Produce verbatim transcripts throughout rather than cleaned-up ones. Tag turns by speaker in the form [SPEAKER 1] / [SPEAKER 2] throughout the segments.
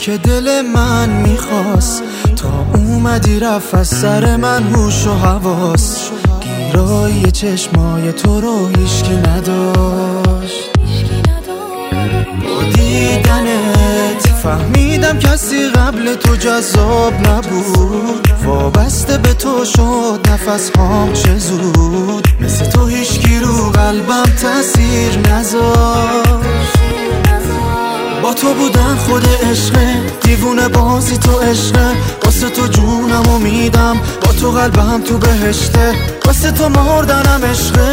[SPEAKER 1] که دل من میخواست، تا اومدی رفت از سر من هوش و حواس. گیرای چشمای تو رو هیچکی نداشت. با دیدنت فهمیدم کسی قبل تو جذاب نبود. وابسته به تو شد نفس هام چه زود. مثل تو هیچکی رو قلبم تأثیر نذاشت. با تو بودن خود عشقه، دیوونه بازی تو عشقه. واسه تو جونم میدم، با تو قلبم تو بهشته. واسه تو مردنم عشقه،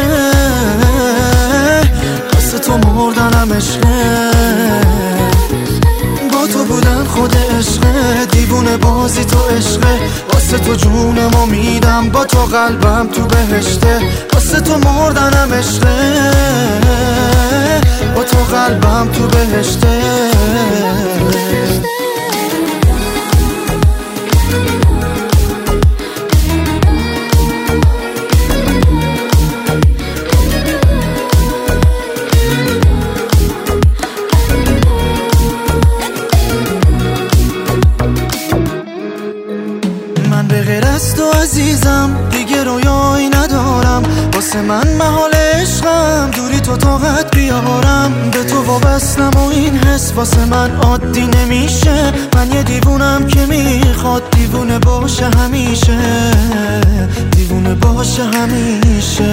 [SPEAKER 1] واسه تو مردنم عشقه. با تو بودن خود عشقه، دیوونه بازی تو عشقه. واسه تو جونم میدم، با تو قلبم تو بهشته. واسه تو مردنم عشقه، با تو قلبم تو بهشته. من به غیر از تو عزیزم دیگه رویایی ندارم. واسه من محال عشقم دوری تو طاقت بیارم. به تو وابستم و این حس واسه من عادی نمیشه. من یه دیوونم که میخواد دیوونه باشه همیشه، دیوونه باشه همیشه.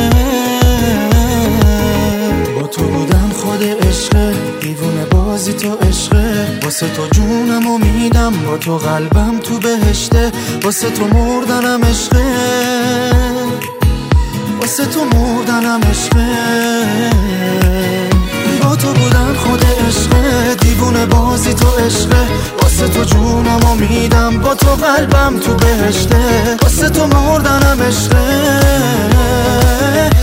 [SPEAKER 1] با تو بودم خود عشقه، دیوونه بازی تو عشقه. واسه تو جونم میدم، با تو قلبم تو بهشته. واسه تو مردنم عشقه، واسه تو مردنم عشقه. با تو بودن خود عشقه، دیوونه بازی تو عشقه. واسه تو جونم میدم، با تو قلبم تو بهشته. واسه تو مردنم عشقه.